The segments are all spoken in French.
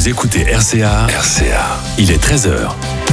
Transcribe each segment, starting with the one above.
Vous écoutez RCA. Il est 13h.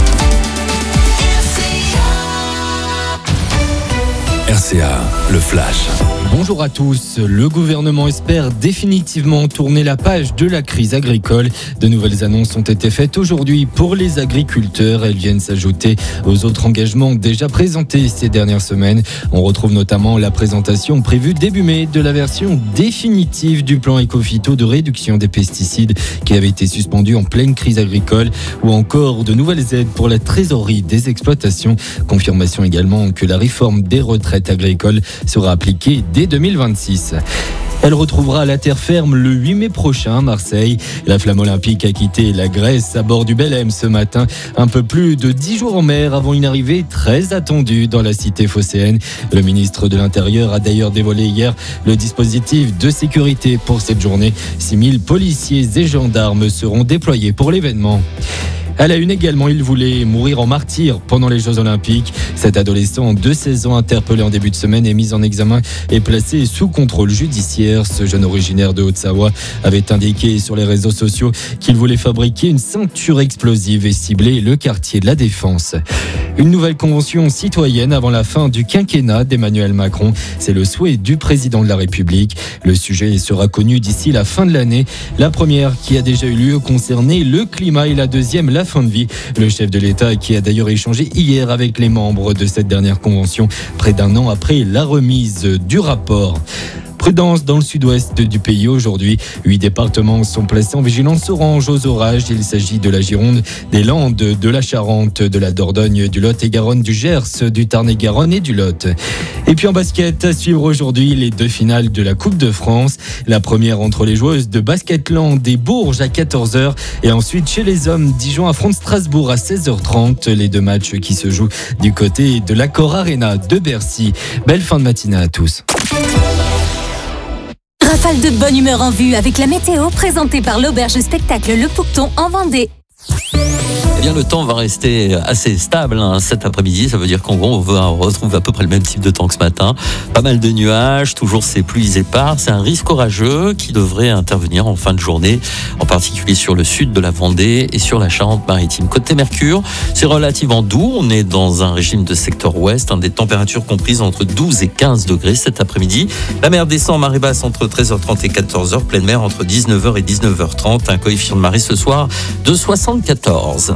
RCA, le flash. Bonjour à tous. Le gouvernement espère définitivement tourner la page de la crise agricole. De nouvelles annonces ont été faites aujourd'hui pour les agriculteurs. Elles viennent s'ajouter aux autres engagements déjà présentés ces dernières semaines. On retrouve notamment la présentation prévue début mai de la version définitive du plan Écophyto de réduction des pesticides qui avait été suspendu en pleine crise agricole, ou encore de nouvelles aides pour la trésorerie des exploitations. Confirmation également que la réforme des retraites agricoles sera appliquée dès 2026. Elle retrouvera la terre ferme le 8 mai prochain à Marseille. La flamme olympique a quitté la Grèce à bord du Belém ce matin. Un peu plus de 10 jours en mer avant une arrivée très attendue dans la cité phocéenne. Le ministre de l'Intérieur a d'ailleurs dévoilé hier le dispositif de sécurité pour cette journée. 6000 policiers et gendarmes seront déployés pour l'événement. À la une également, il voulait mourir en martyr pendant les Jeux Olympiques. Cet adolescent de 16 ans interpellé en début de semaine est mis en examen et placé sous contrôle judiciaire. Ce jeune originaire de Haute-Savoie avait indiqué sur les réseaux sociaux qu'il voulait fabriquer une ceinture explosive et cibler le quartier de la Défense. Une nouvelle convention citoyenne avant la fin du quinquennat d'Emmanuel Macron. C'est le souhait du président de la République. Le sujet sera connu d'ici la fin de l'année. La première, qui a déjà eu lieu, concernait le climat, et la deuxième, la fin de vie. Le chef de l'État qui a d'ailleurs échangé hier avec les membres de cette dernière convention, près d'un an après la remise du rapport. Prudence dans le sud-ouest du pays aujourd'hui. 8 départements sont placés en vigilance orange aux orages. Il s'agit de la Gironde, des Landes, de la Charente, de la Dordogne, du Lot-et-Garonne, du Gers, du Tarn-et-Garonne et du Lot. Et puis en basket, à suivre aujourd'hui les 2 finales de la Coupe de France. La première entre les joueuses de Basketland et Bourges à 14h. Et ensuite chez les hommes, Dijon affronte Strasbourg à 16h30. Les 2 matchs qui se jouent du côté de l'Accor Arena de Bercy. Belle fin de matinée à tous. Rafale de bonne humeur en vue avec la météo présentée par l'auberge spectacle Le Poucton en Vendée. Eh bien, le temps va rester assez stable cet après-midi. Ça veut dire qu'en gros, on retrouve à peu près le même type de temps que ce matin. Pas mal de nuages, toujours ces pluies éparses. C'est un risque orageux qui devrait intervenir en fin de journée, en particulier sur le sud de la Vendée et sur la Charente-Maritime. Côté Mercure, c'est relativement doux. On est dans un régime de secteur ouest, des températures comprises entre 12 et 15 degrés cet après-midi. La mer descend en marée basse entre 13h30 et 14h. Pleine mer entre 19h et 19h30. Un coefficient de marée ce soir de 74.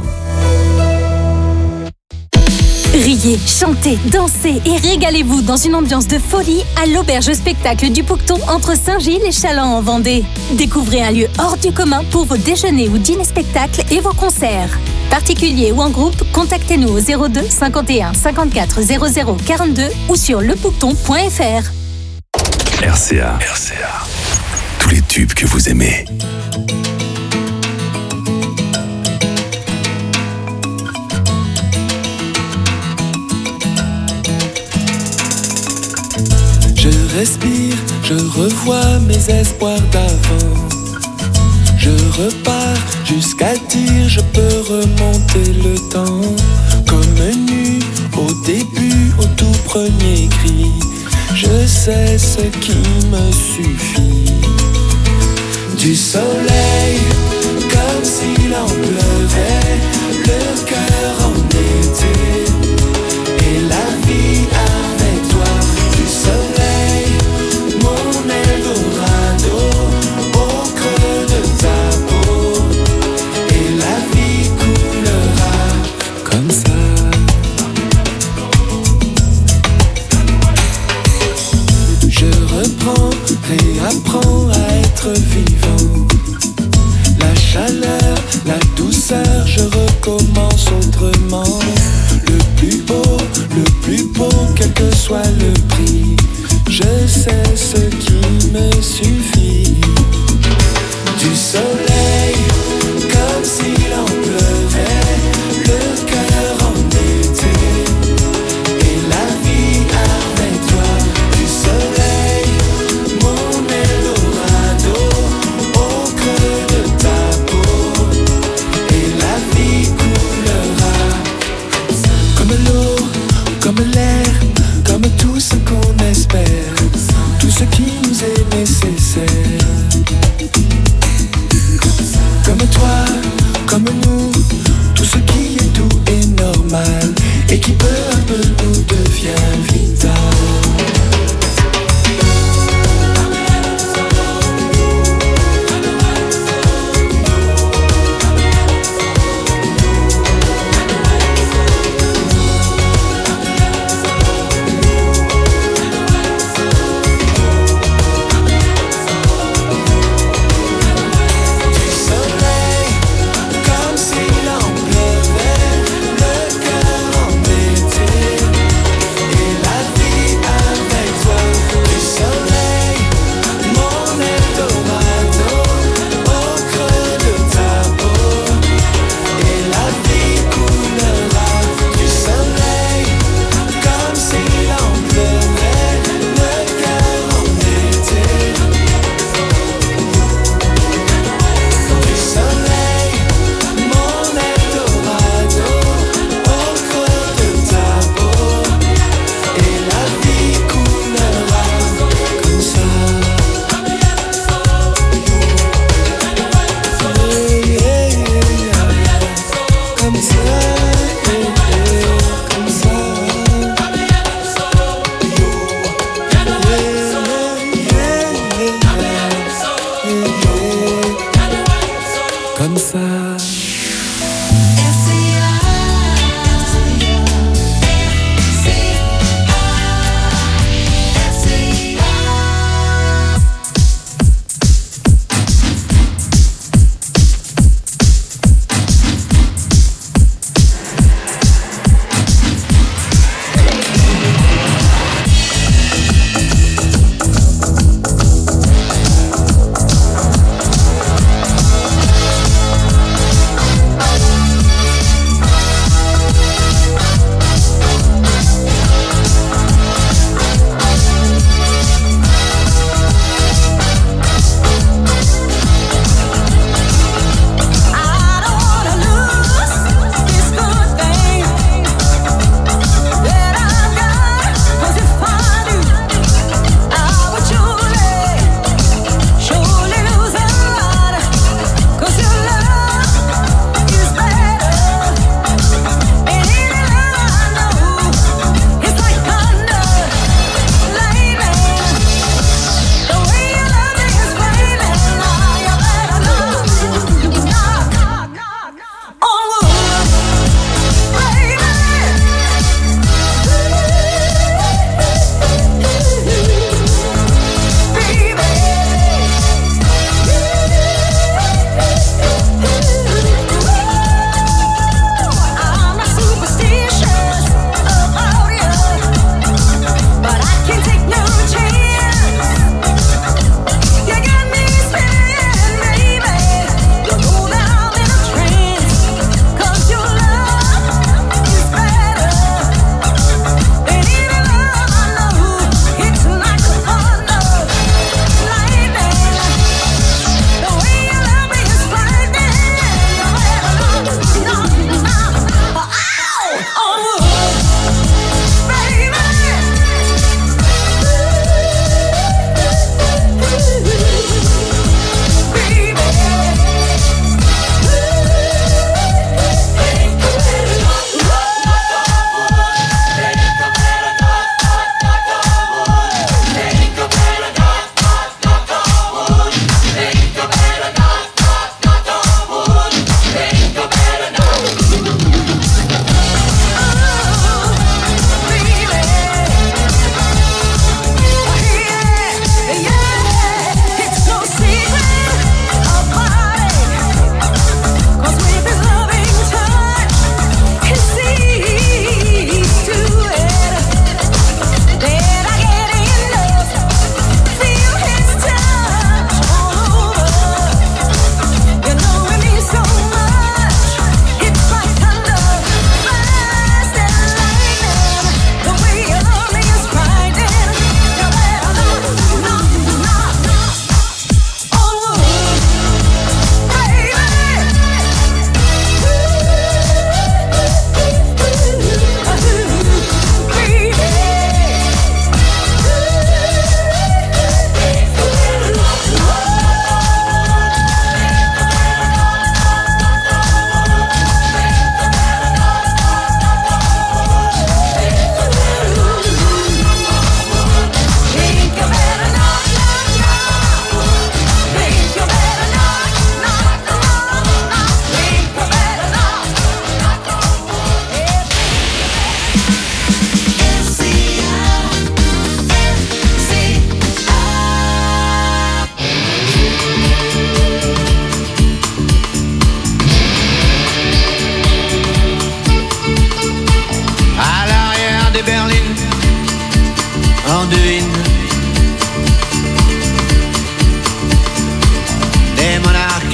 Riez, chantez, dansez et régalez-vous dans une ambiance de folie à l'auberge spectacle du Poucton entre Saint-Gilles et Challans en Vendée. Découvrez un lieu hors du commun pour vos déjeuners ou dîners spectacles et vos concerts. Particuliers ou en groupe, contactez-nous au 02 51 54 00 42 ou sur lepoucton.fr. RCA. Tous les tubes que vous aimez. Je respire, je revois mes espoirs d'avant. Je repars jusqu'à dire je peux remonter le temps. Comme nu au début, au tout premier cri. Je sais ce qui me suffit. Du soleil, comme s'il en pleuvait, le cœur en été. Et la vie avec toi. Du soleil, mon Eldorado, au creux de ta peau. Et la vie coulera comme ça. Je reprends, réapprends à être vivant. La chaleur, la douceur, je recommence autrement. Le plus beau, quel que soit le prix. Je sais ce qui me suffit. Du soleil, comme s'il en pleuvait, le cœur en été. Et la vie avec toi. Du soleil, mon Eldorado, au creux de ta peau. Et la vie coulera comme l'eau, comme l'air, comme tout ce qu'on espère, tout ce qui nous est nécessaire. Comme Comme toi, comme nous, tout ce qui est doux et normal, et qui peu à peu nous devient vital.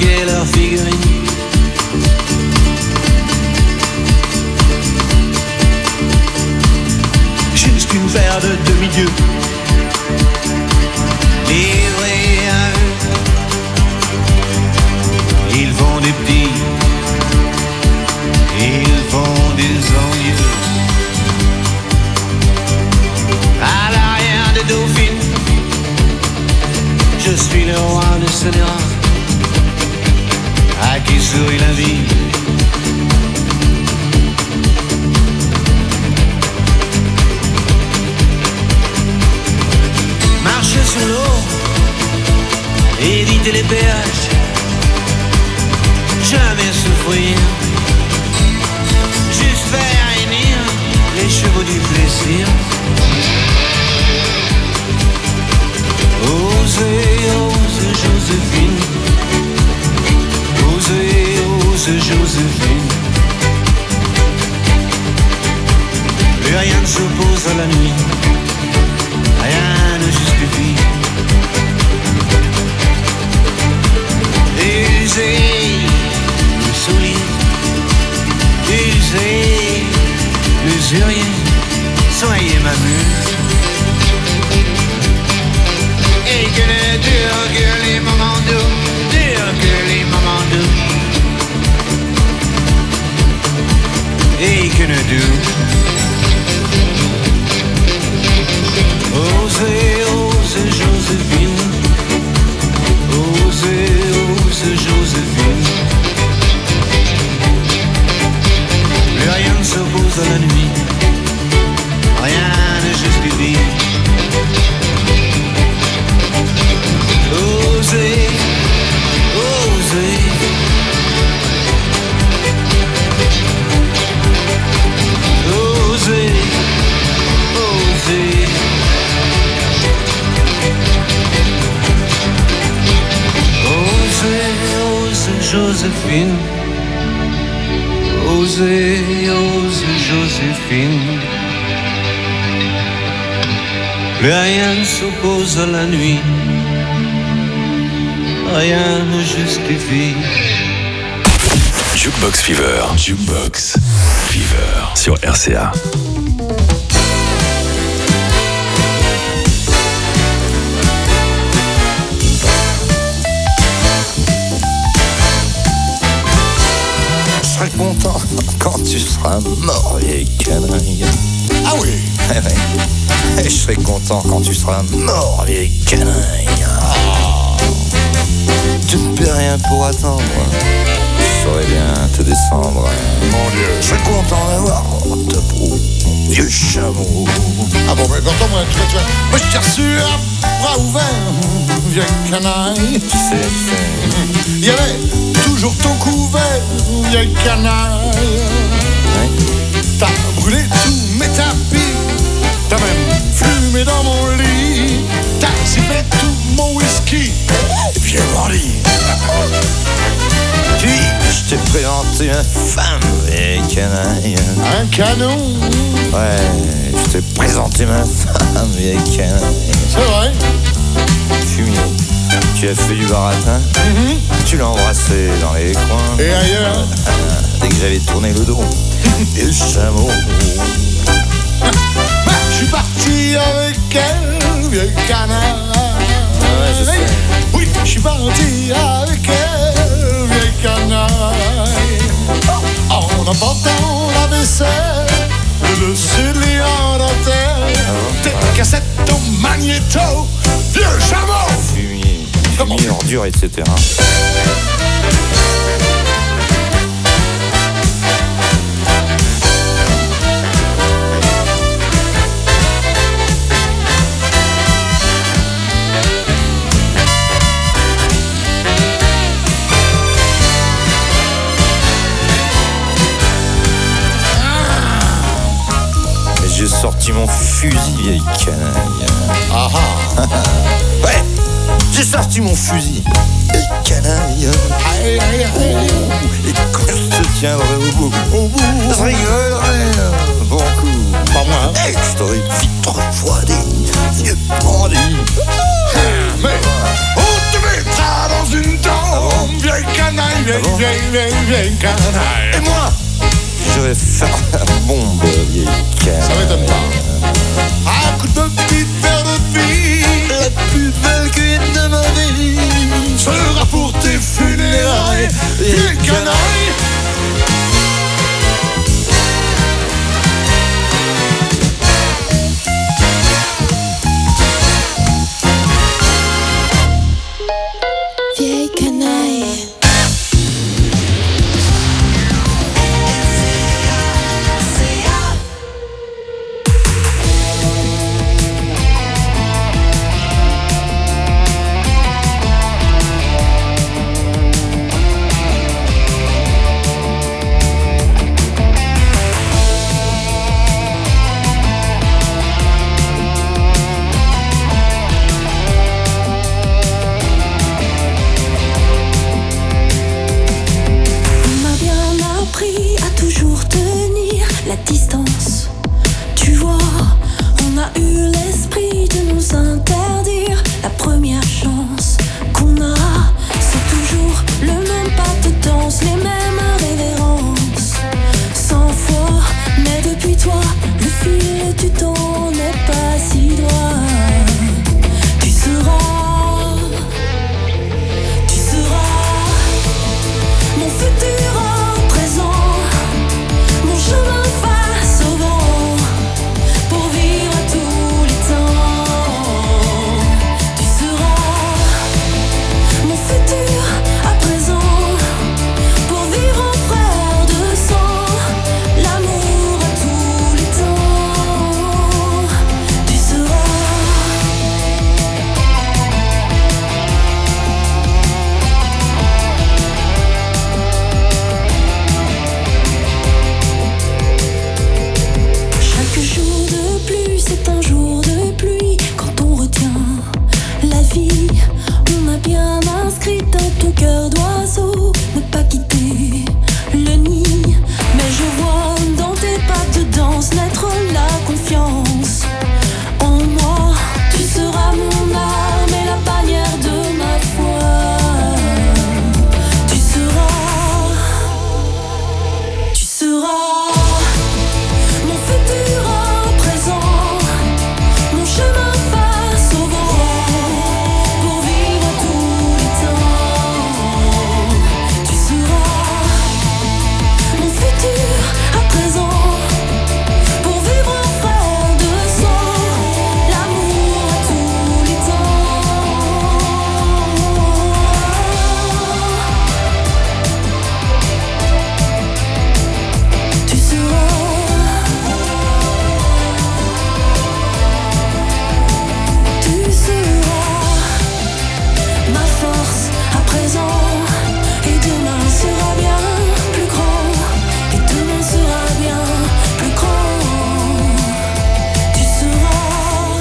croquer leurs figurines. Juste une paire de demi-dieux livrés à eux. Ils font des petits, ils font des envieux. À l'arrière des dauphines, je suis le roi de ce drap à qui sourit la vie. Marcher sur l'eau, éviter les péages, jamais souffrir, juste faire hennir les chevaux du plaisir. Osez, osez Joséphine, osez, osez Joséphine. Plus rien ne s'oppose à la nuit, rien ne justifie. Usez le soulier, usez l'usurier, soyez ma muse. Et que ne durent que les moments doux, durent que les moments doux. Et que ne durent. Osez, osez Joséphine, osez, osez Joséphine. Plus rien ne s'oppose à la nuit, rien ne justifie. Osez, osez. Osez, osez. Osez, osez Joséphine. Osez, osez Joséphine. Plus rien ne s'oppose à la nuit, rien ne justifie. Jukebox Fever. Jukebox Fever sur RCA. Je serai content quand tu seras mort, vieille canaille. Ah oui. Et je serai content quand tu seras mort, vieille canaille. Tu ne peux rien pour attendre, je saurais bien te descendre. Mon Dieu, je suis content d'avoir ta peau, mon vieux chameau. Ah bon, mais attends, moi, tu vois, moi je t'ai reçu à bras ouverts, vieille canaille. Tu sais. Il y avait toujours ton couvert, vieille canaille. Ouais. T'as brûlé tous mes tapis, t'as même fumé dans mon lit, t'as sifflé tout mon whisky, et puis j'ai menti. Puis, je t'ai présenté ma femme, vieille canaille. Un canon, Ouais, je t'ai présenté ma femme, vieille canaille. c'est vrai. Fumier, tu as fait du baratin, tu l'as embrassé dans les coins. Et ailleurs, Dès que j'avais tourné le dos, et le chameau. je suis parti avec elle, vieille canaille. Ouais, je sais. Oui, je suis parti avec elle, vieille canaille. En emportant la vaisselle, le dessus de lit en dentelle, tes cassettes au magnéto, vieux chameau. Fumier, ordure, etc. J'ai sorti mon fusil, vieille canaille. Ah ah. Ouais, j'ai sorti mon fusil, vieille canaille. Aïe, aïe, aïe. Et quand je te tiendrai au bout, je rigolerai bon coup. Pas moi. Et je t'aurais vite refroidi, vieux bandit. Mais on te mettra dans une tombe, vieille canaille. vieille canaille. Et moi, je vais faire la bombe, vieille canaille. Ça m'étonne pas. Un coup de petite verre de vie, La plus belle cuite de ma vie sera pour tes funérailles, vieille canaille. Vieille canaille. La distance, tu vois, on a eu l'esprit de nous interdire. La première chance qu'on a, c'est toujours le même pas de danse, les mêmes révérences. 100 fois, mais depuis toi, le fil du temps n'est pas si droit. Tu seras mon futur en présent, mon chemin face au vent, pour vivre à tous les temps. Tu seras mon futur à présent, pour vivre en frère de sang, l'amour à tous les temps. Tu seras chaque jour de pluie, c'est un jour de pluie. Quand on retient la vie, on a bien inscrit dans ton cœur d'oiseau ne pas quitter le nid. Mais je vois dans tes pas de danse naître la confiance en moi. Tu seras mon âme et la bannière de ma foi. Tu seras mon futur en présent, mon chemin face au vent, pour vivre à tous les temps. Tu seras mon futur à présent, pour vivre en frère de sang, l'amour à tous les temps. Tu seras ma force à présent, et demain sera bien plus grand, et demain sera bien plus grand. Tu seras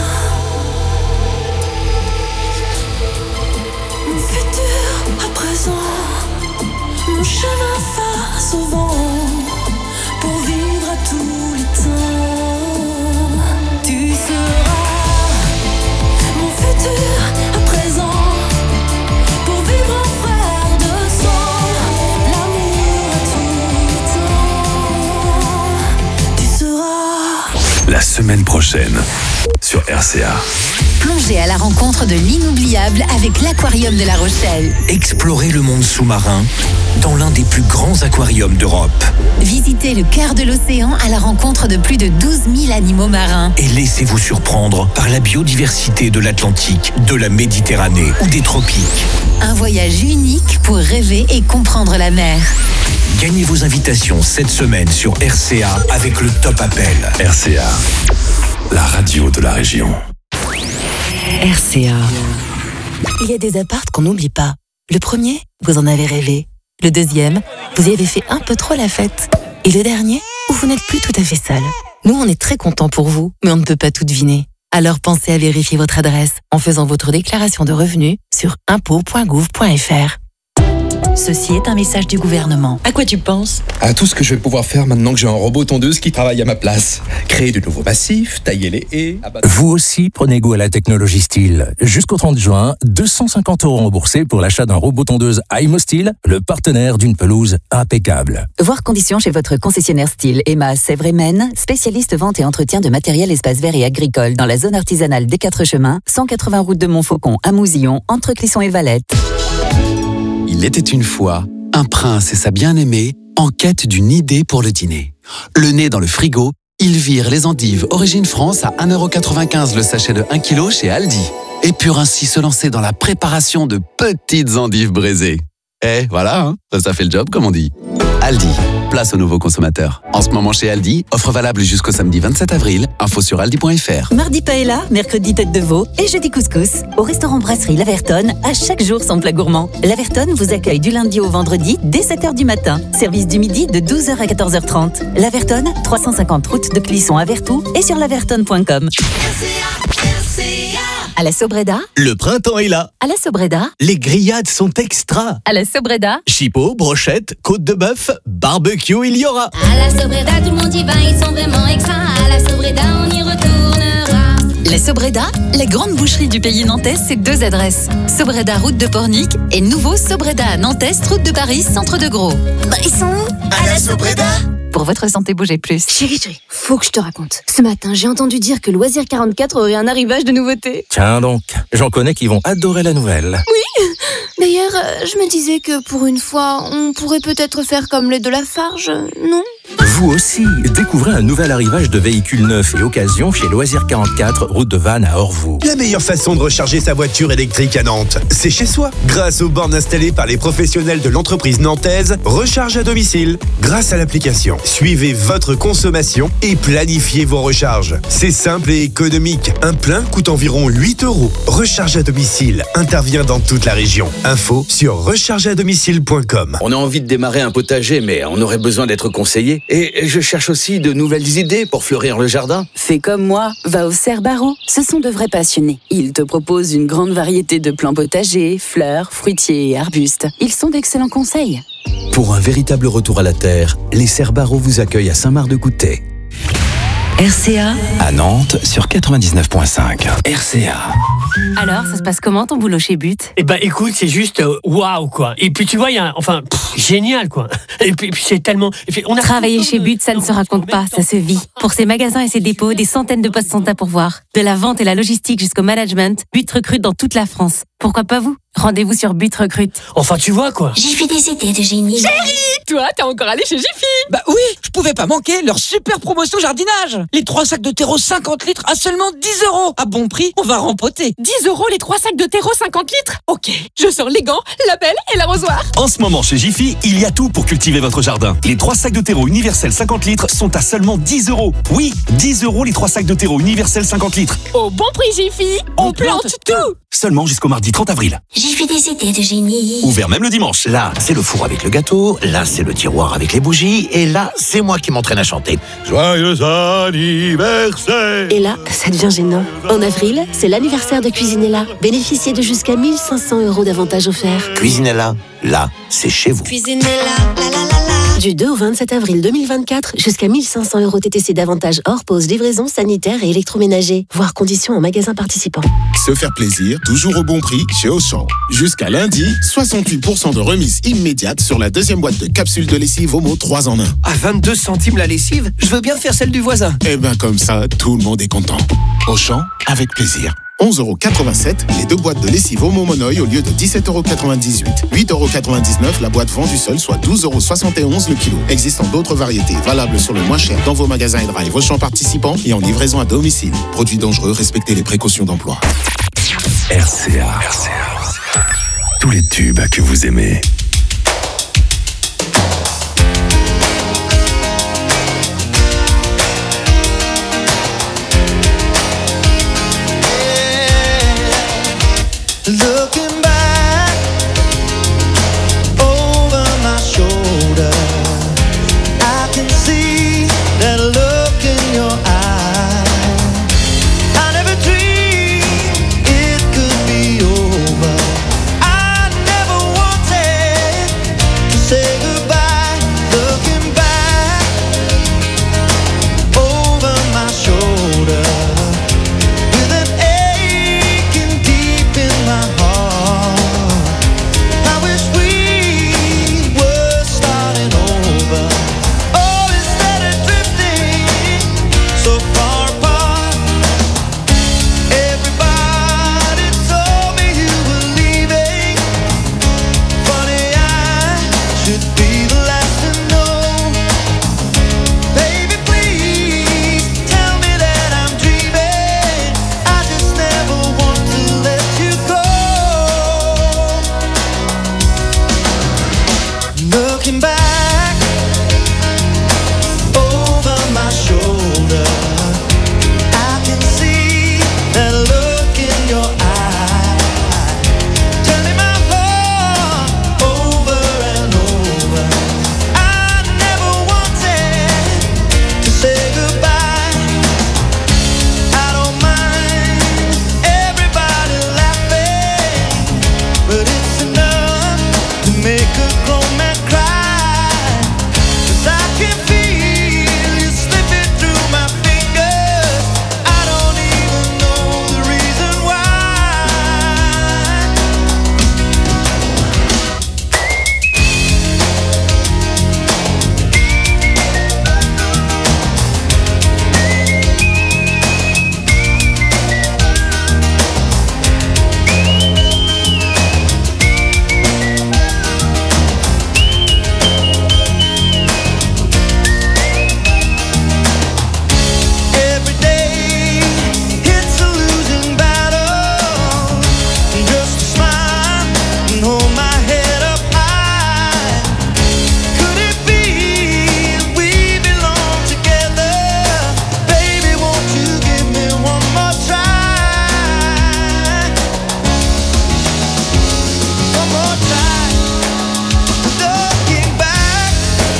mon futur à présent, mon chemin face au vent, pour vivre à tous les temps. Tu seras mon futur à présent, pour vivre en frère de sang, l'amour à tous les temps. Tu seras La semaine prochaine sur RCA. Plongez à la rencontre de l'inoubliable avec l'Aquarium de La Rochelle. Explorez le monde sous-marin dans l'un des plus grands aquariums d'Europe. Visitez le cœur de l'océan à la rencontre de plus de 12 000 animaux marins. Et laissez-vous surprendre par la biodiversité de l'Atlantique, de la Méditerranée ou des tropiques. Un voyage unique pour rêver et comprendre la mer. Gagnez vos invitations cette semaine sur RCA avec le Top Appel. RCA, la radio de la région. RCA. Il y a des apparts qu'on n'oublie pas. Le premier, vous en avez rêvé. Le deuxième, vous y avez fait un peu trop la fête. Et le dernier, où vous n'êtes plus tout à fait seul. Nous, on est très contents pour vous, mais on ne peut pas tout deviner. Alors pensez à vérifier votre adresse en faisant votre déclaration de revenus sur impôts.gouv.fr. Ceci est un message du gouvernement. À quoi tu penses ? À tout ce que je vais pouvoir faire maintenant que j'ai un robot tondeuse qui travaille à ma place. Créer de nouveaux massifs, tailler les haies... Vous aussi prenez goût à la technologie Stihl. Jusqu'au 30 juin, 250 € remboursés pour l'achat d'un robot tondeuse Aimo Stihl, le partenaire d'une pelouse impeccable. Voir conditions chez votre concessionnaire Stihl, Emma Sèvres et Maine, spécialiste vente et entretien de matériel espace vert et agricole dans la zone artisanale des 4 chemins, 180 route de Montfaucon à Mousillon, entre Clisson et Valette. Il était une fois un prince et sa bien-aimée en quête d'une idée pour le dîner. Le nez dans le frigo, ils virent les endives Origine France à 1,95 € le sachet de 1 kg chez Aldi et purent ainsi se lancer dans la préparation de petites endives braisées. Et voilà, hein, ça fait le job comme on dit. Aldi, place aux nouveaux consommateurs. En ce moment chez Aldi, offre valable jusqu'au samedi 27 avril. Info sur aldi.fr. Mardi paella, mercredi tête de veau et jeudi couscous. Au restaurant Brasserie L'Avertonne, à chaque jour son plat gourmand. L'Avertonne vous accueille du lundi au vendredi dès 7h du matin. Service du midi de 12h à 14h30. L'Avertonne, 350 route de Clisson à Vertou et sur lavertonne.com. À la Sobreda, le printemps est là. À la Sobreda, les grillades sont extra. À la Sobreda, chipot, brochette, côte de bœuf, barbecue, il y aura. À la Sobreda, tout le monde y va, ils sont vraiment extra. À la Sobreda, on y retournera. La Sobreda, la grande boucherie du pays nantais, c'est 2 adresses. Sobreda, route de Pornic et nouveau Sobreda à Nantes, route de Paris, centre de Gros. Bah, ils sont où ? À la Sobreda. Pour votre santé, bougez plus. Chérie, faut que je te raconte. Ce matin, j'ai entendu dire que Loisir 44 aurait un arrivage de nouveautés. Tiens donc, j'en connais qui vont adorer la nouvelle. Oui. D'ailleurs, je me disais que pour une fois, on pourrait peut-être faire comme les de Lafarge, non ? Vous aussi, découvrez un nouvel arrivage de véhicules neufs et occasions chez Loisir 44, route de Vannes à Orvaux. La meilleure façon de recharger sa voiture électrique à Nantes, c'est chez soi. Grâce aux bornes installées par les professionnels de l'entreprise nantaise, recharge à domicile. Grâce à l'application, suivez votre consommation et planifiez vos recharges. C'est simple et économique. Un plein coûte environ 8 €. Recharge à domicile intervient dans toute la région. Info sur rechargeadomicile.com. On a envie de démarrer un potager, mais on aurait besoin d'être conseillé. Et je cherche aussi de nouvelles idées pour fleurir le jardin. Fais comme moi, va au Cerbero. Ce sont de vrais passionnés. Ils te proposent une grande variété de plants potagers, fleurs, fruitiers et arbustes. Ils sont d'excellents conseils. Pour un véritable retour à la terre, les Cerbero vous accueillent à Saint-Marc-de-Coutais. RCA À Nantes sur 99.5. RCA. Alors, ça se passe comment ton boulot chez But ? Eh ben, écoute, c'est juste waouh, quoi. Et puis, tu vois, il y a, génial, quoi. Et puis c'est tellement. Travailler chez But, ça ne se raconte pas, ça se vit. Pour ses magasins et ses dépôts, des centaines de postes sont à pourvoir. De la vente et la logistique jusqu'au management, But recrute dans toute la France. Pourquoi pas vous ? Rendez-vous sur But Recrute. Enfin, tu vois, quoi. J'ai fait des idées de génie. Chérie, toi, t'es encore allé chez Jiffy ? Bah oui, je pouvais pas manquer leur super promotion jardinage. Les 3 sacs de terreau 50 litres à seulement 10 €. À bon prix, on va rempoter. 10 € les 3 sacs de terreau 50 litres ? Ok, je sors les gants, la pelle et l'arrosoir. En ce moment, chez Jiffy, il y a tout pour cultiver votre jardin. Les 3 sacs de terreau universel 50 litres sont à seulement 10 €. Oui, 10 € les 3 sacs de terreau universel 50 litres. Au bon prix Jiffy, on plante tout. Seulement jusqu'au mardi 30 avril. J'ai fait des idées de génie. Ouvert même le dimanche. Là, c'est le four avec le gâteau. Là, c'est le tiroir avec les bougies. Et là, c'est moi qui m'entraîne à chanter. Joyeux anniversaire. Et là, ça devient gênant. En avril, c'est l'anniversaire de Cuisinella. Bénéficiez de jusqu'à 1 500 € d'avantages offerts. Cuisinella, là, c'est chez vous. Cuisinella, la la la la. Du 2 au 27 avril 2024, jusqu'à 1 500 € TTC d'avantages hors pause, livraison, sanitaire et électroménager. Voir conditions en magasin participant. Se faire plaisir, toujours au bon prix chez Auchan. Jusqu'à lundi, 68% de remise immédiate sur la deuxième boîte de capsules de lessive Omo 3 en 1. À 22 centimes la lessive, je veux bien faire celle du voisin. Eh ben comme ça, tout le monde est content. Auchan, avec plaisir. 11,87 € les 2 boîtes de lessive Omo Monoï au lieu de 17,98 €. 8,99 € la boîte vendue seule, soit 12,71 € le kilo. Existant d'autres variétés valables sur le moins cher dans vos magasins et drive Auchan participants et en livraison à domicile. Produits dangereux, respectez les précautions d'emploi. RCA. Tous les tubes que vous aimez. Looking back over my shoulder, I can see that look in your eye. I never dreamed it could be over. I never wanted Looking back over my shoulder, I can see that look in your eye, turning my heart over and over. I never wanted to say goodbye. I don't mind everybody laughing, but it's enough to make a grown man cry. 'Cause I can feel you slipping through my fingers. I don't even know the reason why. Every day it's a losing battle. Just smile and hold my head up high. Could it be we belong together? Baby, won't you give me one more try? One more try. Looking back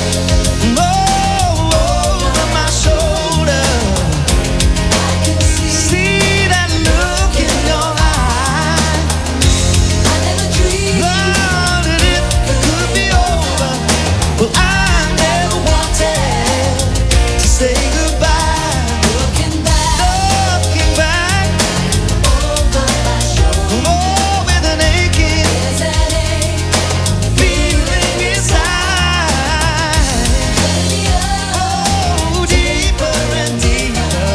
over my shoulder, see that look in your eye. I never dreamed that it could be over. Well, I never wanted to say goodbye. Looking back over my shoulder, with an aching feeling inside. Oh, deeper and deeper.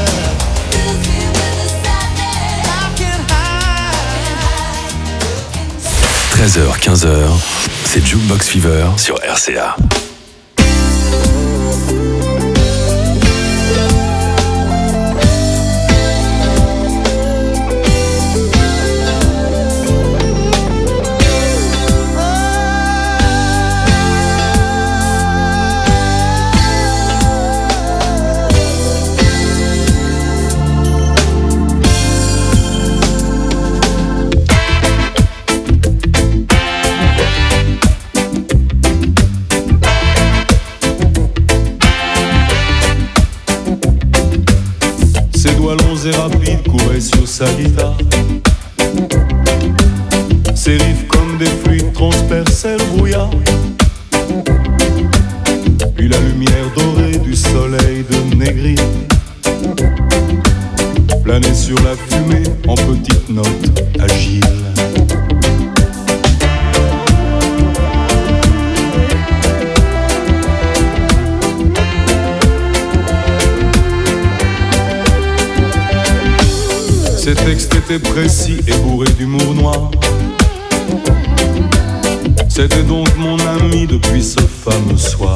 I can hide. 13h, 15h, c'est Jukebox Fever sur RCA. Ses doigts longs et rapides couraient sur sa guitare. Ses riffs comme des fluides transperçaient le brouillard. Puis la lumière dorée du soleil de Négri planait sur la fumée en petites notes agiles. Ses textes étaient précis et bourrés d'humour noir. C'était donc mon ami depuis ce fameux soir.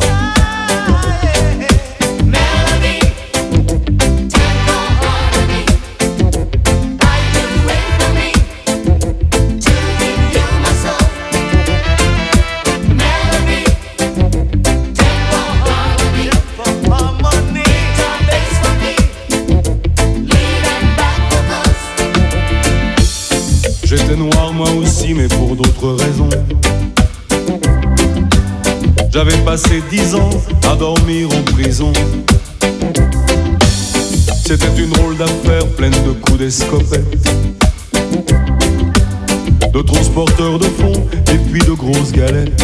J'étais noir moi aussi, mais pour d'autres raisons. J'avais passé 10 ans à dormir en prison. C'était une drôle d'affaire pleine de coups d'escopette, de transporteurs de fonds et puis de grosses galettes.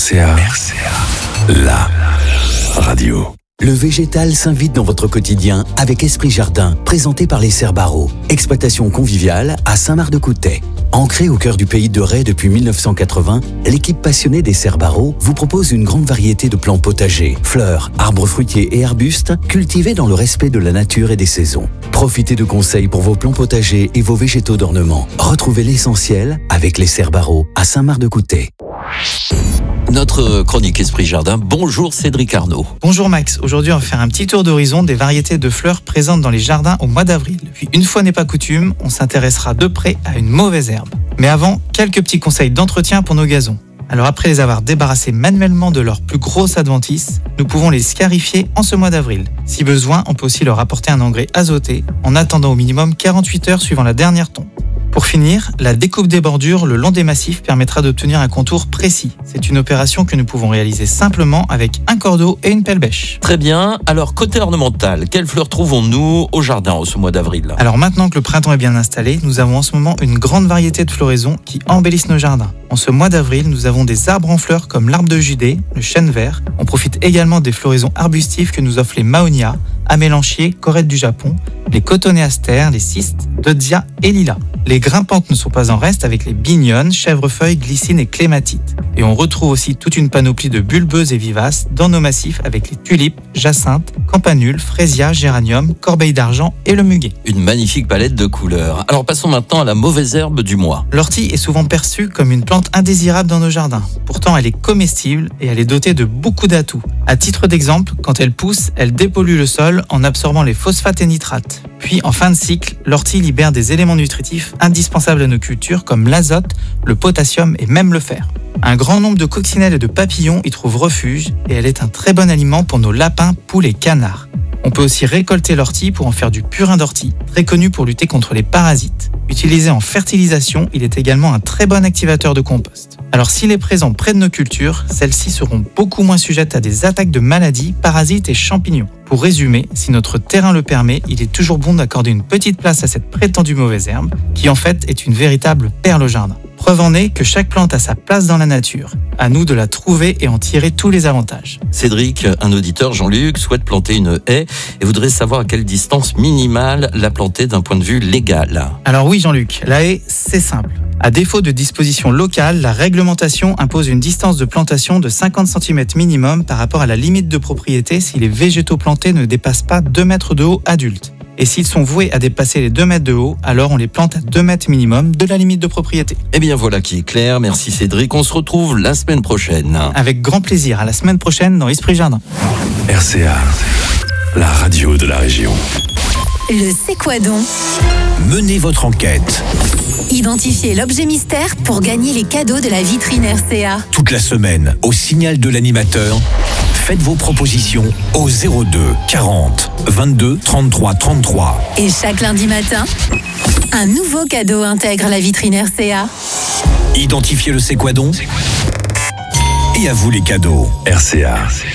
RCA, la radio. Le végétal s'invite dans votre quotidien avec Esprit Jardin, présenté par les Cerbaraux. Exploitation conviviale à Saint-Marc-de-Coutais. Ancrée au cœur du pays de Ray depuis 1980, l'équipe passionnée des Cerbaraux vous propose une grande variété de plants potagers, fleurs, arbres fruitiers et arbustes cultivés dans le respect de la nature et des saisons. Profitez de conseils pour vos plants potagers et vos végétaux d'ornement. Retrouvez l'essentiel avec les Cerbaraux à Saint-Marc-de-Coutais. Notre chronique Esprit Jardin. Bonjour Cédric Arnaud. Bonjour Max. Aujourd'hui, on va faire un petit tour d'horizon des variétés de fleurs présentes dans les jardins au mois d'avril. Puis, une fois n'est pas coutume, on s'intéressera de près à une mauvaise herbe. Mais avant, quelques petits conseils d'entretien pour nos gazons. Alors après les avoir débarrassés manuellement de leur plus grosse adventice, nous pouvons les scarifier en ce mois d'avril. Si besoin, on peut aussi leur apporter un engrais azoté en attendant au minimum 48 heures suivant la dernière tonte. Pour finir, la découpe des bordures le long des massifs permettra d'obtenir un contour précis. C'est une opération que nous pouvons réaliser simplement avec un cordeau et une pelle bêche. Très bien. Alors, côté ornemental, quelles fleurs trouvons-nous au jardin en ce mois d'avril ? Alors maintenant que le printemps est bien installé, nous avons en ce moment une grande variété de floraisons qui embellissent nos jardins. En ce mois d'avril, nous avons des arbres en fleurs comme l'arbre de Judée, le chêne vert. On profite également des floraisons arbustives que nous offrent les mahonia, amélanchiers, corettes du Japon, les cotonéastères, les cistes, doddia et lilas. Les grimpantes ne sont pas en reste avec les bignonnes, chèvrefeuilles, glycines et clématites. Et on retrouve aussi toute une panoplie de bulbeuses et vivaces dans nos massifs avec les tulipes, jacinthes, campanules, fraisias, géraniums, corbeilles d'argent et le muguet. Une magnifique palette de couleurs. Alors passons maintenant à la mauvaise herbe du mois. L'ortie est souvent perçue comme une plante indésirable dans nos jardins. Pourtant, elle est comestible et elle est dotée de beaucoup d'atouts. À titre d'exemple, quand elle pousse, elle dépollue le sol en absorbant les phosphates et nitrates. Puis, en fin de cycle, l'ortie libère des éléments nutritifs indispensables à nos cultures comme l'azote, le potassium et même le fer. Un grand nombre de coccinelles et de papillons y trouvent refuge et elle est un très bon aliment pour nos lapins, poules et canards. On peut aussi récolter l'ortie pour en faire du purin d'ortie, très connu pour lutter contre les parasites. Utilisé en fertilisation, il est également un très bon activateur de compost. Alors s'il est présent près de nos cultures, celles-ci seront beaucoup moins sujettes à des attaques de maladies, parasites et champignons. Pour résumer, si notre terrain le permet, il est toujours bon d'accorder une petite place à cette prétendue mauvaise herbe, qui en fait est une véritable perle au jardin. Preuve en est que chaque plante a sa place dans la nature. À nous de la trouver et en tirer tous les avantages. Cédric, un auditeur, Jean-Luc, souhaite planter une haie et voudrait savoir à quelle distance minimale la planter d'un point de vue légal. Alors oui Jean-Luc, la haie, c'est simple. À défaut de dispositions locales, la réglementation impose une distance de plantation de 50 cm minimum par rapport à la limite de propriété si les végétaux plantés ne dépassent pas 2 mètres de haut adulte. Et s'ils sont voués à dépasser les 2 mètres de haut, alors on les plante à 2 mètres minimum de la limite de propriété. Eh bien voilà qui est clair, merci Cédric, on se retrouve la semaine prochaine. Avec grand plaisir, à la semaine prochaine dans Esprit Jardin. RCA, la radio de la région. Le C'est quoi donc ? Menez votre enquête. Identifiez l'objet mystère pour gagner les cadeaux de la vitrine RCA. Toute la semaine, au signal de l'animateur, faites vos propositions au 02 40 22 33 33. Et chaque lundi matin, un nouveau cadeau intègre la vitrine RCA. Identifiez le C'est quoi donc ? Et à vous les cadeaux. RCA,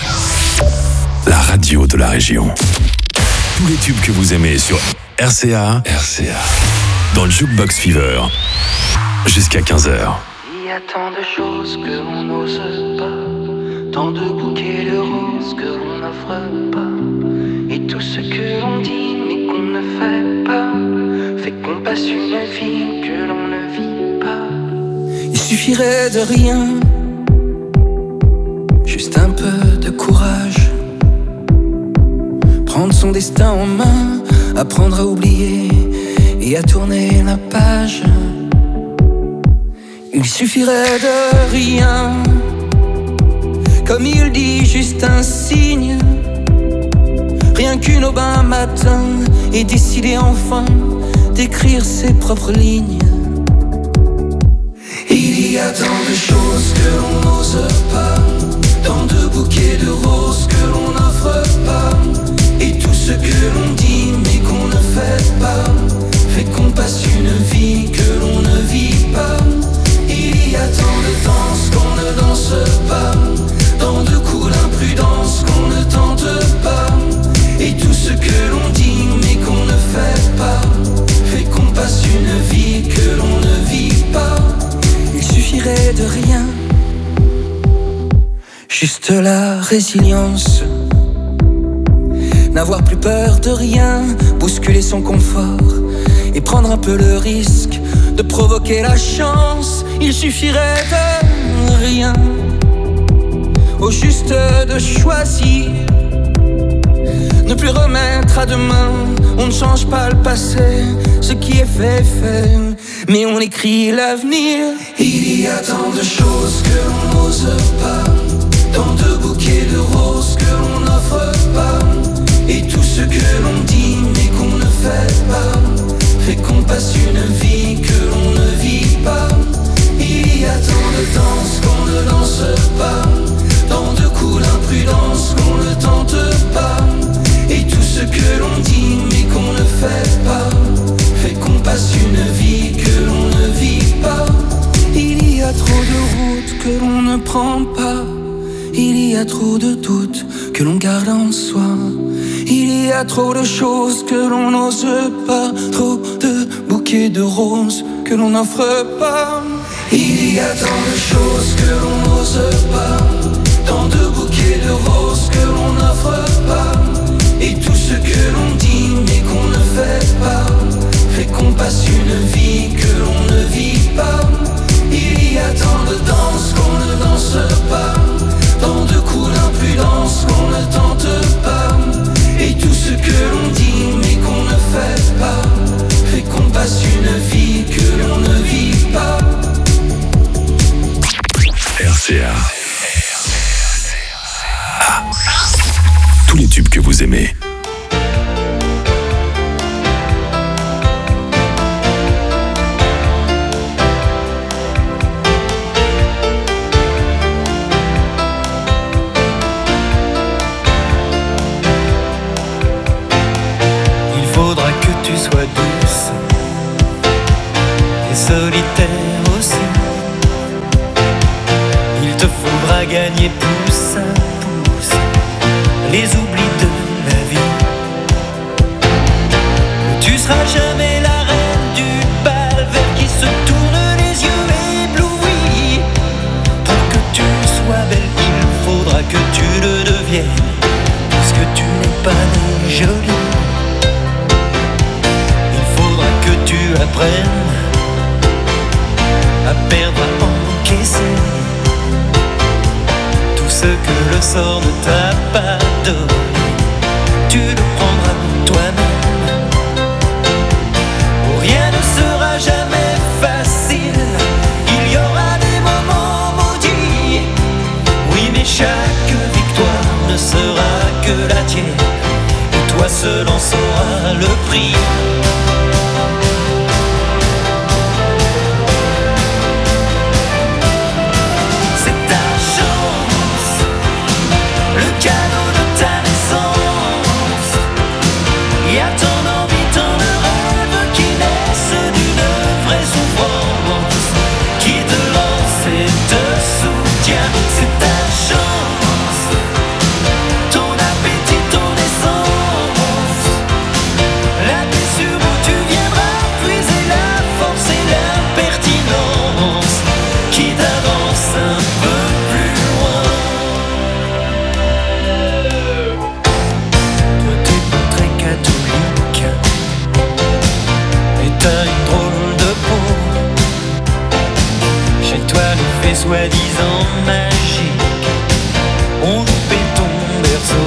la radio de la région. Tous les tubes que vous aimez sur RCA, dans le Jukebox Fever, jusqu'à 15h. Il y a tant de choses que l'on n'ose pas, tant de bouquets de roses que l'on n'offre pas, et tout ce que l'on dit mais qu'on ne fait pas, fait qu'on passe une vie que l'on ne vit pas. Il suffirait de rien, juste un peu de courage, prendre son destin en main, apprendre à oublier et à tourner la page. Il suffirait de rien, comme il dit, juste un signe, rien qu'une aube un matin, et décider enfin d'écrire ses propres lignes. Il y a tant de choses que l'on n'ose pas, tant de bouquets de roses que l'on n'offre pas, et tout ce que l'on dit mais qu'on ne fait pas, fait qu'on passe une vie que l'on ne vit pas. Il y a tant de danses qu'on ne danse pas, tant de coups d'imprudence qu'on ne tente pas, et tout ce que l'on dit mais qu'on ne fait pas, fait qu'on passe une vie que l'on ne vit pas. Il suffirait de rien, Juste la résilience. N'avoir plus peur de rien, bousculer son confort et prendre un peu le risque de provoquer la chance. Il suffirait de rien, au juste de choisir. Ne plus remettre à demain, on ne change pas le passé. Ce qui est fait est fait, mais on écrit l'avenir. Il y a tant de choses que l'on n'ose pas, tant de bouquets de roses que l'on n'offre pas, et tout ce que l'on dit mais qu'on ne fait pas fait qu'on passe une vie que l'on ne vit pas. Il y a tant de danses qu'on ne danse pas, tant de coups d'imprudence qu'on ne tente pas, et tout ce que l'on dit mais qu'on ne fait pas fait qu'on passe une vie que l'on ne vit pas. Il y a trop de routes que l'on ne prend pas, il y a trop de doutes que l'on garde en soi, il y a trop de choses que l'on n'ose pas, trop de bouquets de roses que l'on n'offre pas. Il y a tant de choses que l'on n'ose pas, tant de bouquets de roses que l'on n'offre pas, et tout ce que l'on dit mais qu'on ne fait pas fait qu'on passe une vie que l'on ne vit pas. Il y a tant de danses qu'on ne danse pas, tant de coups d'impudence qu'on ne tente pas, et tout ce que l'on dit mais qu'on ne fait pas fait qu'on passe une vie que l'on ne vit pas. RCA. Tous les tubes que vous aimez. Il faudra que tu sois douce et solitaire aussi. Il te faudra gagner pouce à pouce les oublis de la vie. Tu seras jamais la reine du bal vers qui se tournent les yeux éblouis. Pour que tu sois belle, il faudra que tu le deviennes, puisque tu n'es pas née jolie. Il faudra que tu apprennes à perdre, à encaisser tout ce que le sort ne t'a pas donné. Tu le prendras toi-même. Oh, rien ne sera jamais facile, il y aura des moments maudits. Oui, mais chaque victoire ne sera que la tienne, et toi seul en sauras le prix. Cadeau de ta naissance, y a tant d'envie, tant de rêves qui naissent d'une vraie souffrance, qui te lance et te soutient. C'est ta chance, ton appétit, ton essence, la blessure où tu viendras puiser la force et l'impertinence qui t'avance un peu plus loin. T'as une drôle de peau, chez toi l'effet soi-disant magique, on loupé ton berceau.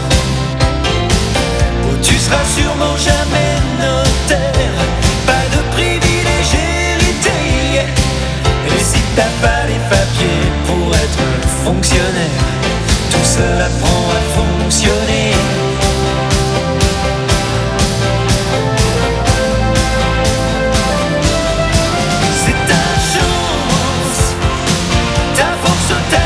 Oh, tu seras sûrement jamais notaire, pas de privilège hérité. Et si t'as pas les papiers pour être fonctionnaire, tout cela prend à fonctionner. Ta force, ta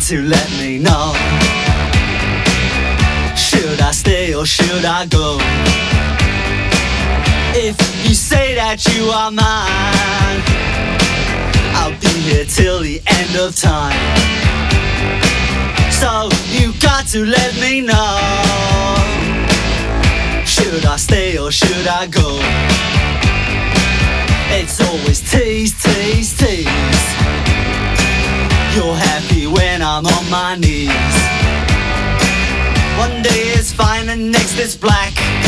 to let me know. Should I stay or should I go? If you say that you are mine, I'll be here till the end of time. So you got to let me know. Should I stay or should I go? It's always tease, tease, tease. You're happy when I'm on my knees. One day it's fine and next it's black.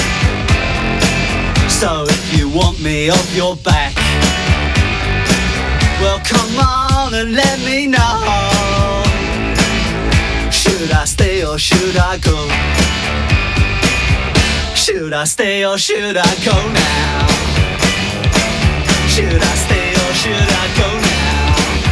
So if you want me off your back, well come on and let me know. Should I stay or should I go? Should I stay or should I go now? Should I stay or should I go now?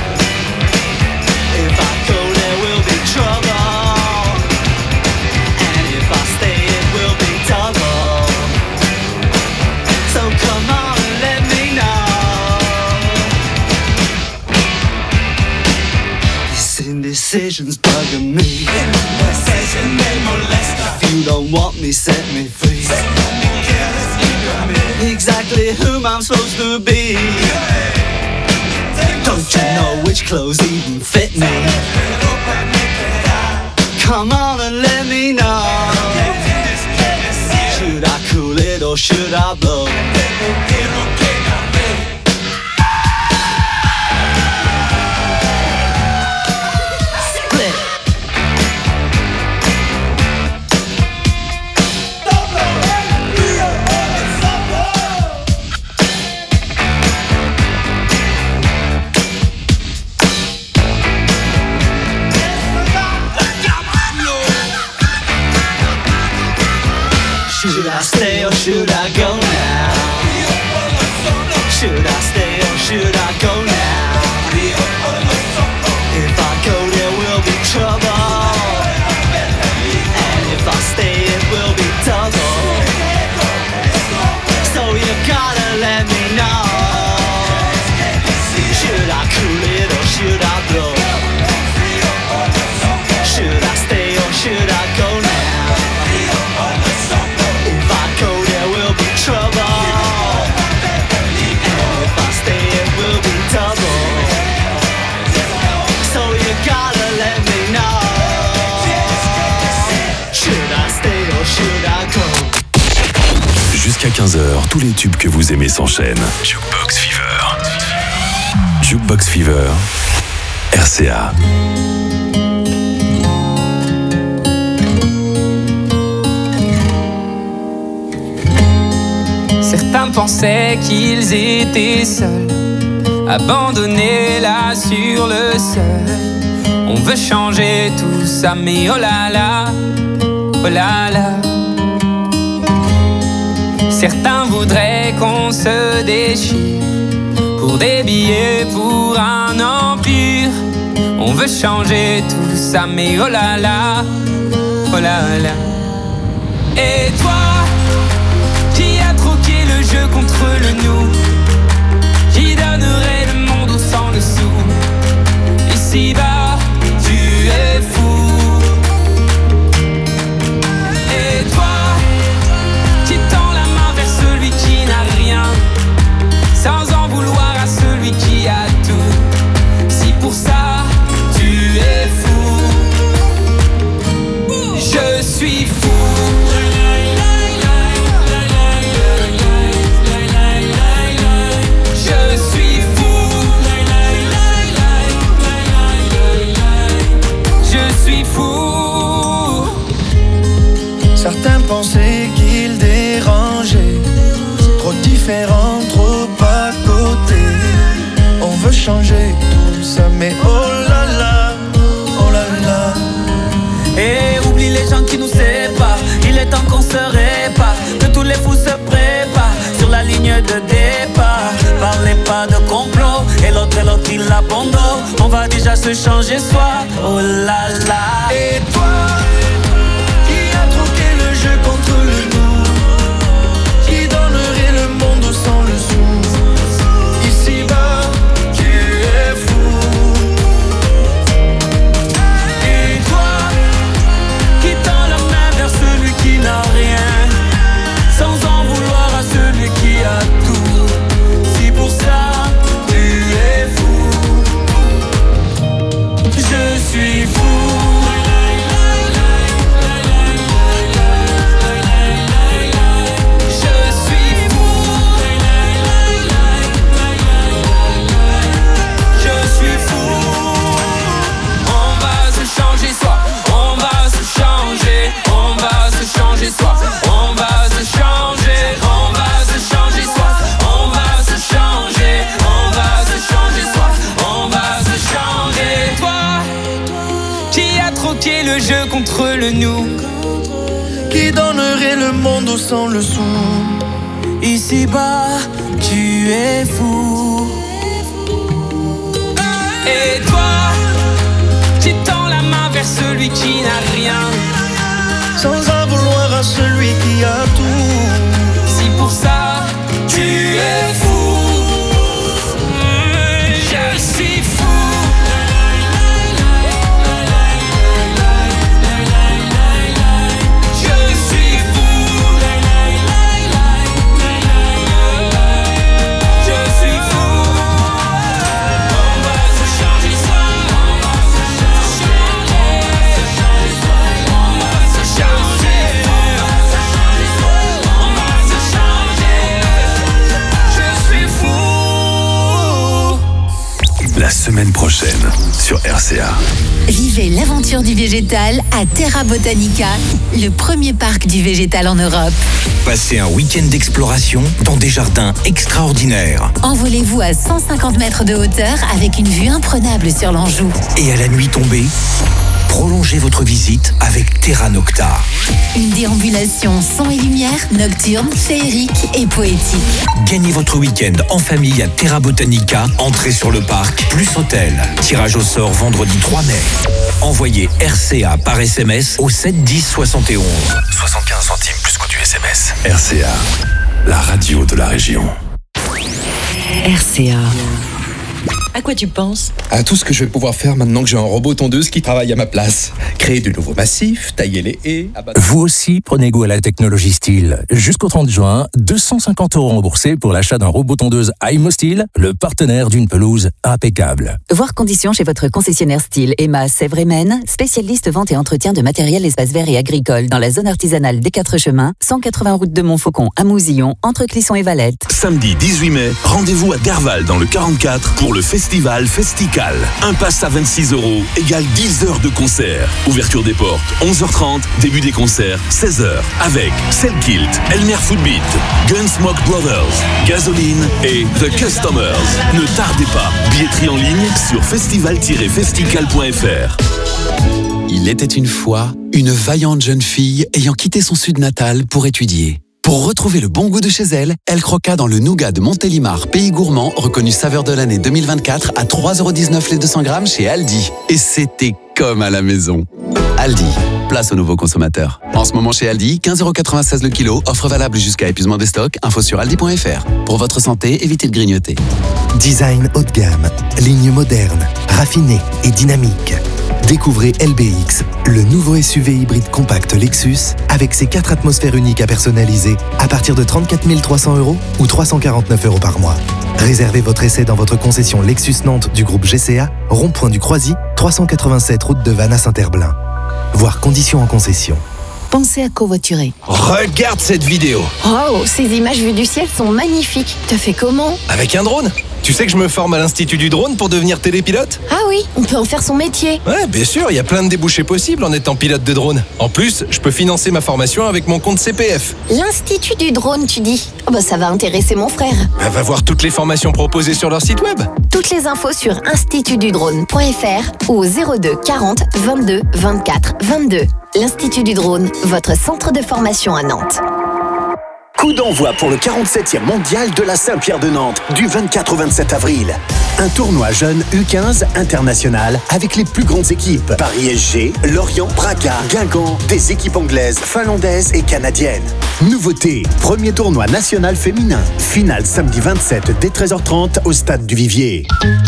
If I go there will be trouble, and if I stay it will be double. So come on and let me know. This indecision's bugging me. If you don't want me, set me free. Exactly whom I'm supposed to be. Don't you know which clothes even fit me? Come on and let me know. Should I cool it or should I blow? Should I stay or should I go now? Should I stay or should I go now? If I go there will be trouble, and if I stay it will be double. So you gotta let me know. Should I cool it or should I blow? Should I stay or should I go now? Jusqu'à 15h, tous les tubes que vous aimez s'enchaînent. Jukebox Fever. Jukebox Fever, RCA. Certains pensaient qu'ils étaient seuls, abandonnés là sur le seuil. On veut changer tout ça, mais oh là là, oh là là. Certains voudraient qu'on se déchire pour des billets, pour un empire. On veut changer tout ça, mais oh là là, oh là là. Et toi, qui a troqué le jeu contre le nous, qui donnerait le monde au sang dessous. Ici-bas, tu es fou. Et toi, qui tend la main vers celui qui n'a rien, sans en vouloir à celui qui a tout. Si pour ça, tu es fou, je suis fou. Certains pensaient qu'ils dérangeaient, trop différents, trop à côté. On veut changer tout ça, mais oh là là, oh là là. Et oublie les gens qui nous séparent, il est temps qu'on se répare, que tous les fous se préparent sur la ligne de départ. Parlez pas de complot, et l'autre il abandonne. On va déjà se changer soi, oh là là. Et toi, contre le nous, qui donnerait le monde sans le sou. Ici-bas, tu es fou. contre le nous. Qui donnerait le monde au sans le sou. Ici-bas, tu es fou. Et toi, tu tends la main vers celui qui n'a rien, sans en vouloir à celui qui a tout. Si pour ça, tu es fou. Je suis fou. La semaine prochaine sur RCA. Vivez l'aventure du végétal à Terra Botanica, le premier parc du végétal en Europe. Passez un week-end d'exploration dans des jardins extraordinaires. Envolez-vous à 150 mètres de hauteur avec une vue imprenable sur l'Anjou. Et à la nuit tombée, prolongez votre visite avec Terra Nocta. Une déambulation son et lumière, nocturne, féerique et poétique. Gagnez votre week-end en famille à Terra Botanica, entrée sur le parc, plus hôtel. Tirage au sort vendredi 3 mai. Envoyez RCA par SMS au 7 10 71. 75 centimes plus coût du SMS. RCA, la radio de la région. RCA. À quoi tu penses ? À tout ce que je vais pouvoir faire maintenant que j'ai un robot tondeuse qui travaille à ma place. Créer de nouveaux massifs, tailler les haies... Vous aussi, prenez goût à la technologie Steel. Jusqu'au 30 juin, 250 € remboursés pour l'achat d'un robot tondeuse Aimo Steel, le partenaire d'une pelouse impeccable. Voir conditions chez votre concessionnaire Steel, Emma Sèvres-Maine, spécialiste vente et entretien de matériel espace vert et agricole dans la zone artisanale des 4 chemins, 180 route de Montfaucon à Mousillon, entre Clisson et Valette. Samedi 18 mai, rendez-vous à Derval dans le 44 pour le Festival Festical. Un pass à 26 € égale 10 heures de concert. Ouverture des portes 11h30, début des concerts 16h avec Selkilt, Elmer Footbeat, Gunsmoke Brothers, Gasoline et The Customers. Ne tardez pas, billetterie en ligne sur festival-festical.fr. Il était une fois une vaillante jeune fille ayant quitté son sud natal pour étudier. Pour retrouver le bon goût de chez elle, elle croqua dans le nougat de Montélimar, pays gourmand, reconnu saveur de l'année 2024 à 3,19 € les 200 grammes chez Aldi. Et c'était comme à la maison. Aldi, place aux nouveaux consommateurs. En ce moment chez Aldi, 15,96 € le kilo, offre valable jusqu'à épuisement des stocks, info sur aldi.fr. Pour votre santé, évitez de grignoter. Design haut de gamme, ligne moderne, raffinée et dynamique. Découvrez LBX, le nouveau SUV hybride compact Lexus avec ses 4 atmosphères uniques à personnaliser à partir de 34 300 € ou 349 € par mois. Réservez votre essai dans votre concession Lexus Nantes du groupe GCA, rond-point du Croisy, 387 route de Vannes à Saint-Herblain. Voir conditions en concession. Pensez à covoiturer. Regarde cette vidéo. Oh, ces images vues du ciel sont magnifiques. T'as fait comment ? Avec un drone. Tu sais que je me forme à l'Institut du drone pour devenir télépilote ? Ah oui, on peut en faire son métier. Ouais, bien sûr, il y a plein de débouchés possibles en étant pilote de drone. En plus, je peux financer ma formation avec mon compte CPF. L'Institut du drone, tu dis ? Oh bah ça va intéresser mon frère. Va voir toutes les formations proposées sur leur site web. Toutes les infos sur institutdudrone.fr ou 02 40 22 24 22. L'Institut du drone, votre centre de formation à Nantes. Coup d'envoi pour le 47e mondial de la Saint-Pierre de Nantes, du 24 au 27 avril. Un tournoi jeune U15 international avec les plus grandes équipes. Paris SG, Lorient, Braga, Guingamp, des équipes anglaises, finlandaises et canadiennes. Nouveauté, premier tournoi national féminin. Finale samedi 27 dès 13h30 au stade du Vivier.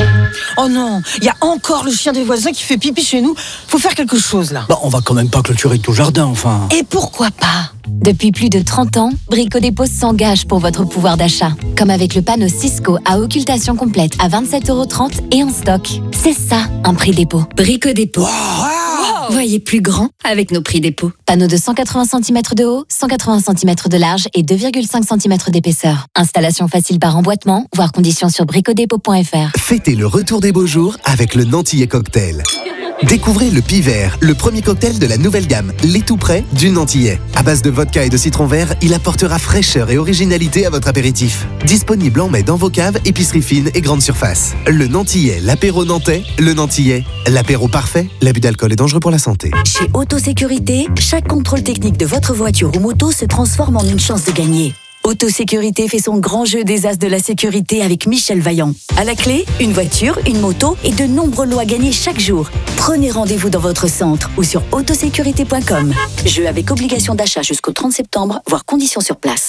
Oh non, il y a encore le chien des voisins qui fait pipi chez nous. Faut faire quelque chose là. Bah, on va quand même pas clôturer tout le jardin, enfin. Et pourquoi pas ? Depuis plus de 30 ans, Brico Dépôt s'engage pour votre pouvoir d'achat. Comme avec le panneau Cisco à occultation complète à 27,30 € et en stock. C'est ça, un prix dépôt. Brico Dépôt. Wow. Voyez plus grand avec nos prix dépôt. Panneau de 180 cm de haut, 180 cm de large et 2,5 cm d'épaisseur. Installation facile par emboîtement, voire conditions sur bricodépôt.fr. Fêtez le retour des beaux jours avec le Nantillais Cocktail. Découvrez le Pivert, le premier cocktail de la nouvelle gamme, les tout prêts du Nantillais. À base de vodka et de citron vert, il apportera fraîcheur et originalité à votre apéritif. Disponible en mai dans vos caves, épiceries fines et grandes surfaces. Le Nantillais, l'apéro nantais, le Nantillais, l'apéro parfait. L'abus d'alcool est dangereux pour la santé. Chez Autosécurité, chaque contrôle technique de votre voiture ou moto se transforme en une chance de gagner. Autosécurité fait son grand jeu des as de la sécurité avec Michel Vaillant. À la clé, une voiture, une moto et de nombreux lots à gagner chaque jour. Prenez rendez-vous dans votre centre ou sur autosécurité.com. Jeu avec obligation d'achat jusqu'au 30 septembre, voire conditions sur place.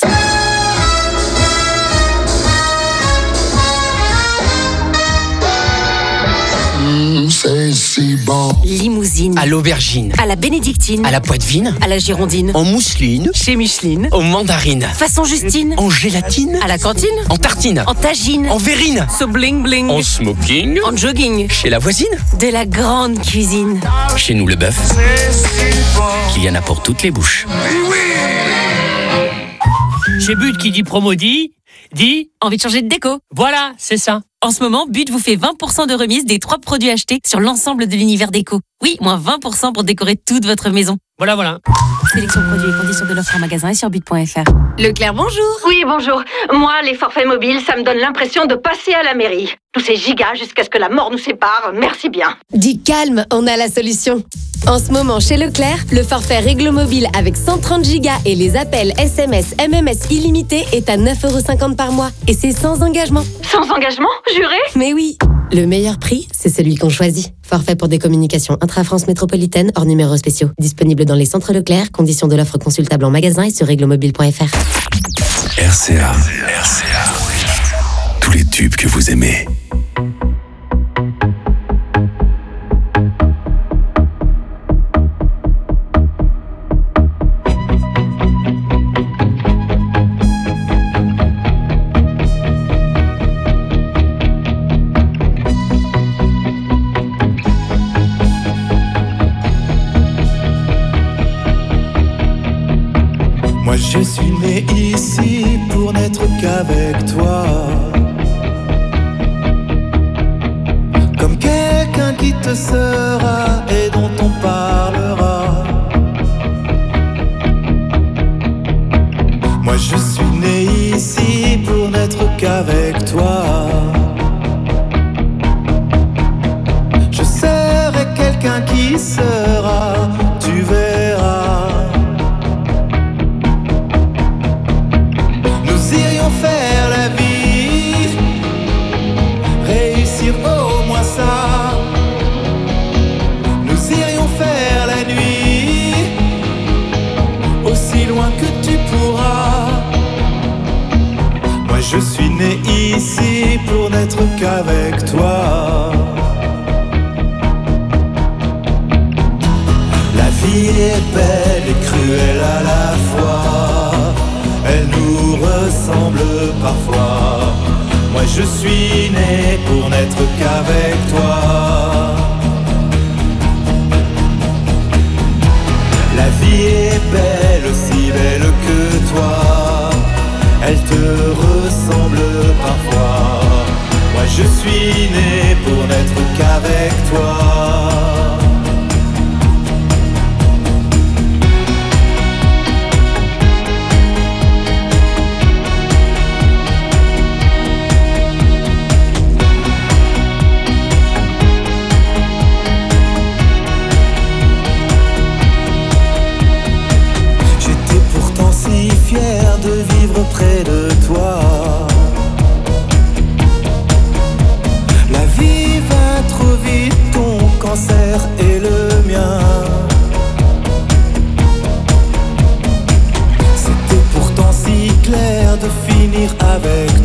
C'est si bon. Limousine. À l'aubergine. À la bénédictine. À la poitevine. À la girondine. En mousseline. Chez Micheline. Aux mandarines. Façon Justine. En gélatine. À la cantine. En tartine. En tagine. En verrine. So bling bling. En smoking. En jogging. Chez la voisine. De la grande cuisine. Chez nous le bœuf. Qu'il y en a pour toutes les bouches. Chez But qui dit promo dit envie de changer de déco. Voilà, c'est ça. En ce moment, But vous fait 20% de remise des 3 produits achetés sur l'ensemble de l'univers déco. Oui, moins 20% pour décorer toute votre maison. Voilà. Sélection produits et conditions de l'offre en magasin et sur but.fr. Leclerc, bonjour. Oui, bonjour. Moi, les forfaits mobiles, ça me donne l'impression de passer à la mairie. Tous ces gigas jusqu'à ce que la mort nous sépare, merci bien. Dis calme, on a la solution. En ce moment, chez Leclerc, le forfait Réglo Mobile avec 130 gigas et les appels SMS, MMS illimités est à 9,50€ par mois. Et c'est sans engagement. Sans engagement, juré? Mais oui. Le meilleur prix, c'est celui qu'on choisit. Forfait pour des communications intra-France métropolitaine hors numéros spéciaux. Disponible dans les centres Leclerc. Conditions de l'offre consultable en magasin et sur réglomobile.fr. RCA. Tous les tubes que vous aimez. Moi je suis né ici pour n'être qu'avec toi. Comme quelqu'un qui te sera et dont on parlera. Moi je suis né ici pour n'être qu'avec toi. Je serai quelqu'un qui sera, tu verras. Faire la vie, réussir au moins ça. Nous irions faire la nuit, aussi loin que tu pourras. Moi je suis né ici pour n'être qu'avec toi. La vie est belle et cruelle à la fois. Elle nous ressemble parfois. Moi je suis né pour n'être qu'avec toi. La vie est belle, aussi belle que toi. Elle te ressemble parfois. Moi je suis né pour n'être qu'avec toi. Fier de vivre près de toi. La vie va trop vite, ton cancer et le mien. C'était pourtant si clair de finir avec